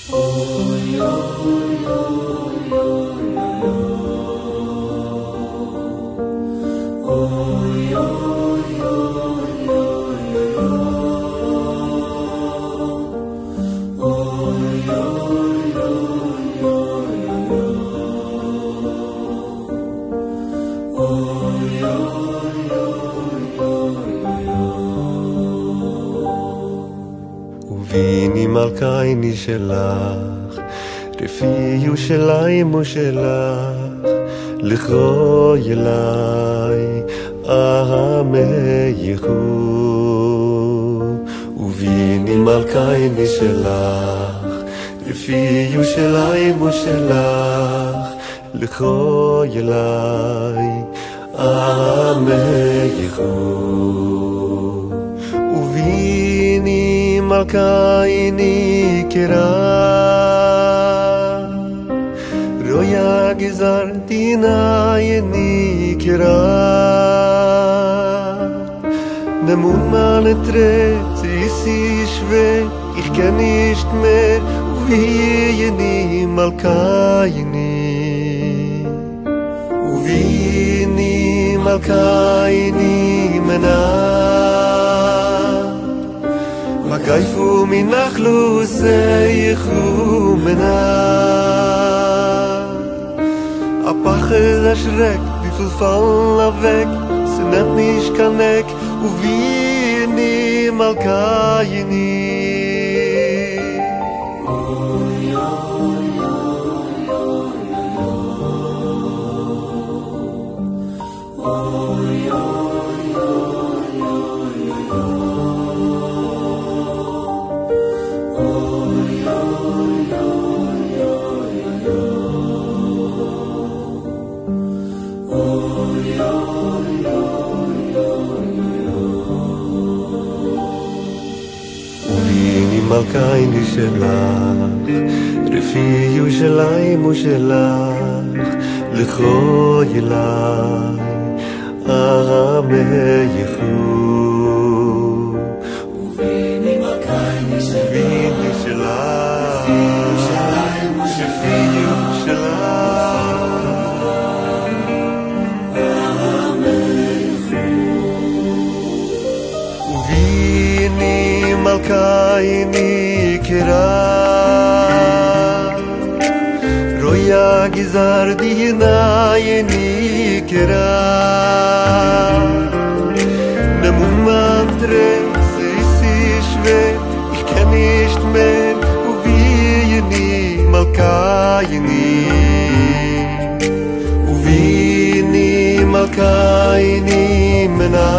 וביני מלכייני שלך, לפי יושלים ושלך, לכרוי אליי עמייכו. וביני מלכייני שלך, לפי יושלים ושלך, לכרוי אליי עמייכו. וביני מלכייני קרא, רויה גזר דינayni קרא. נמומן טרץ איסישווה, ich kenn nicht mehr, וביני מלכייני. וביני מלכייני מנה, geifu min nachlus mena. A pachel erschreck, wie viel fallen weg, se nennt mich kanek, וביני מלכייני. מלכייני שלך, לפי יושלים ושלך, לכרוי אליי עמייכו. וביני מלכייני שלך, לפי יושלים עמייכו. וביני מלכייני קרא, רויה גזר דינayni קרא. נמומן טרץ איסישווה, ich kenn nicht mehr, וביני מלכייני. וביני מלכייני מנה,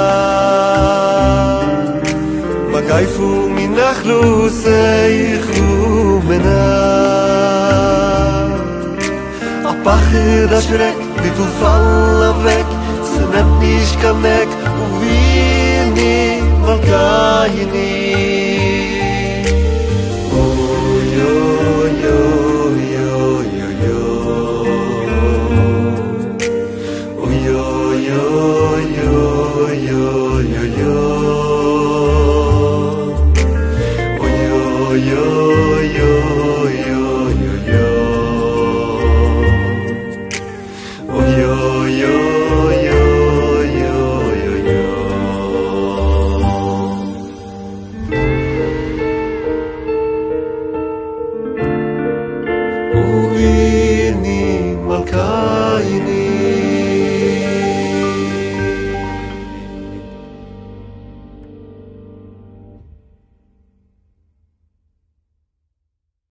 geifu min nachlus mena. A pachel erschreck, wie viel fallen weg, se nennt mich kanek, וביני מלכייני. וביני מלכייני.